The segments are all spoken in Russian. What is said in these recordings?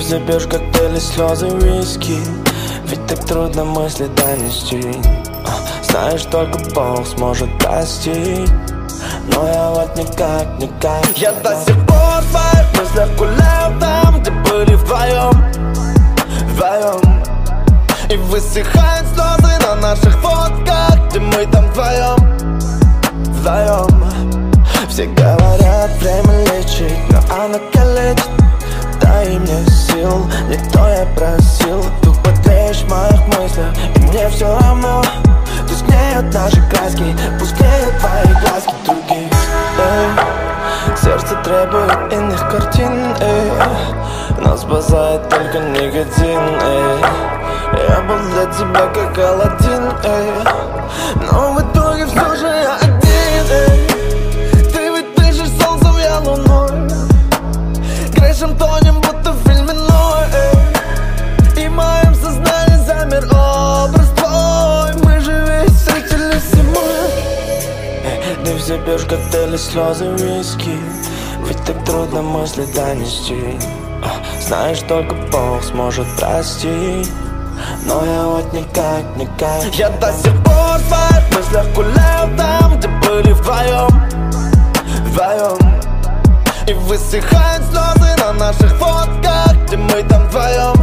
взопьешь коктейли, слезы, виски. Ведь так трудно мысли донести. Знаешь, только Бог сможет простить. Но я вот никак. Я до сих пор в своих мыслях гуляю там, где были вдвоем. И высыхают слезы на наших фотках, где мы там вдвоем. Все говорят, время лечить, но оно калечит. Дай мне сил, не то я просил. Тупо тлеешь в моих мыслях, и мне все равно. Тускнеют наши краски, пускнеют твои глазки других. Сердце требует иных картин, но спасает только никотин. Я был для тебя как Аладдин, но в итоге все же я один. Ты ведь дышишь солнцем, я луной. Грешим, тонем, будто в фильме Ной. И в моем сознании замер образ твой. Мы же ведь встретились зимой. Ты все пьешь коктейли, слезы, виски. Ведь так трудно мысли донести. Знаешь, только Бог сможет простить. Но я вот никак. Я до сих пор в своих мыслях гуляю там, где были вдвоем. И высыхают слезы на наших фотках, где мы там вдвоем.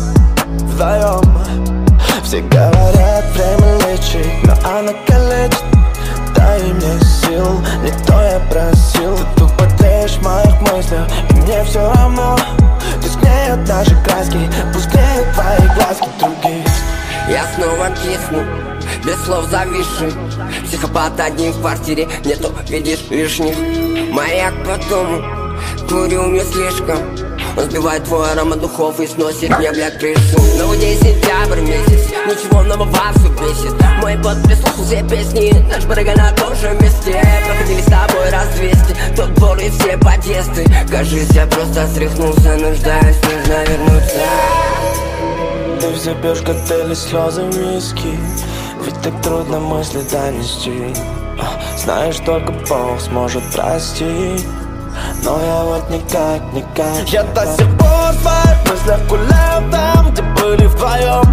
Все говорят, время лечить, но оно калечит. Дай мне сил, не то я просил. Ты тупо тлеешь в моих мыслях, и мне все равно. Тускнеют наши краски, пускнеют твои глазки других. Я снова кисну, без слов зависший. Психопат один в квартире, нету, видишь, лишних. Маяк по дому, курю не слишком. Он сбивает твой аромат духов и сносит мне, бля, крышу. Новый день, сентябрь месяц, ничего нового все бесит. Мой бот прислушал все песни, наш барыга на том же месте. Проходили с тобой раз 200, тот двор и все подъезды. Кажись, я просто стряхнулся, нуждаюсь, нужно вернуться. Ты все пьешь коктейли, слезы, виски. Ведь так трудно мысли донести. Знаешь, только Бог сможет простить. Но я вот никак. Я до сих пор в своих мыслях гуляю там, где были вдвоем.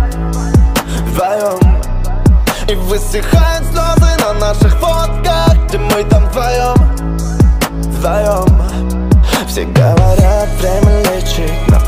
И высыхают слезы на наших фотках, где мы там вдвоем. Все говорят, время лечить, но